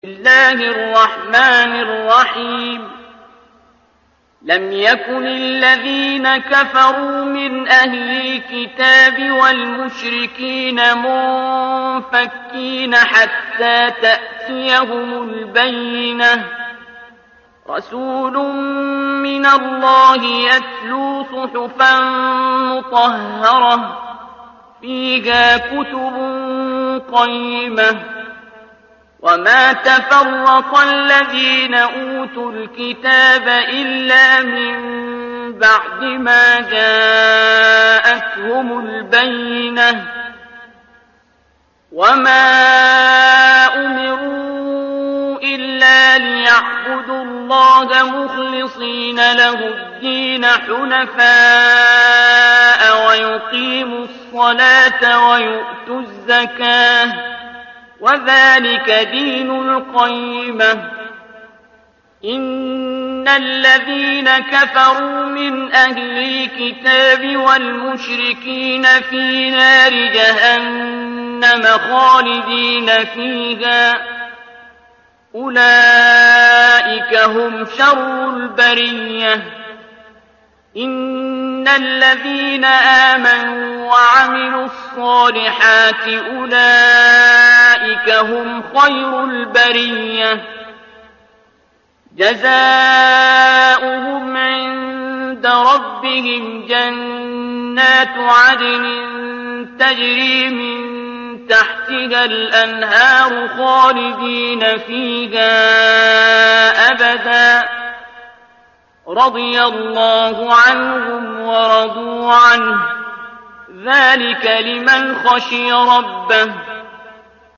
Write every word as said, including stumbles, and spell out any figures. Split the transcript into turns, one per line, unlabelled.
بسم الله الرحمن الرحيم لم يكن الذين كفروا من أهل الكتاب والمشركين منفكين حتى تأتيهم البينة رسول من الله يتلو صحفا مطهرة فيها كتب قيمة وما تفرق الذين أوتوا الكتاب إلا من بعد ما جاءتهم البينة وما أمروا إلا ليعبدوا الله مخلصين له الدين حنفاء ويقيموا الصلاة ويؤتوا الزكاة وذلك دين القيمة إن الذين كفروا من أهل الكتاب والمشركين في نار جهنم خالدين فيها أولئك هم شر البرية إن الذين آمنوا وعملوا الصالحات أولئك هم خير البرية جزاؤهم عند ربهم جنات عدن تجري من تحتها الأنهار خالدين فيها أبدا رضي الله عنهم ورضوا عنه ذلك لمن خشي ربه